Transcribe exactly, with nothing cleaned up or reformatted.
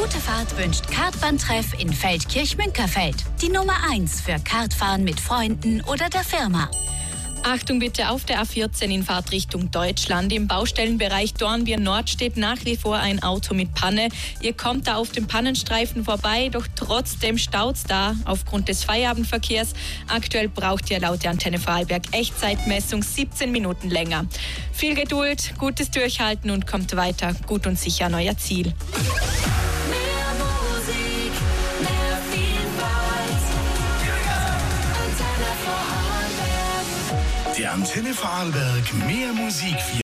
Gute Fahrt wünscht Kartbahntreff in Feldkirch-Münkerfeld. Die Nummer eins für Kartfahren mit Freunden oder der Firma. Achtung bitte auf der A vierzehn in Fahrtrichtung Deutschland. Im Baustellenbereich Dornbirn Nord steht nach wie vor ein Auto mit Panne. Ihr kommt da auf dem Pannenstreifen vorbei, doch trotzdem staut's da aufgrund des Feierabendverkehrs. Aktuell braucht ihr laut der Antenne Vorarlberg Echtzeitmessung siebzehn Minuten länger. Viel Geduld, gutes Durchhalten und kommt weiter gut und sicher an euer Ziel. Die Antenne Vorarlberg, mehr Musik.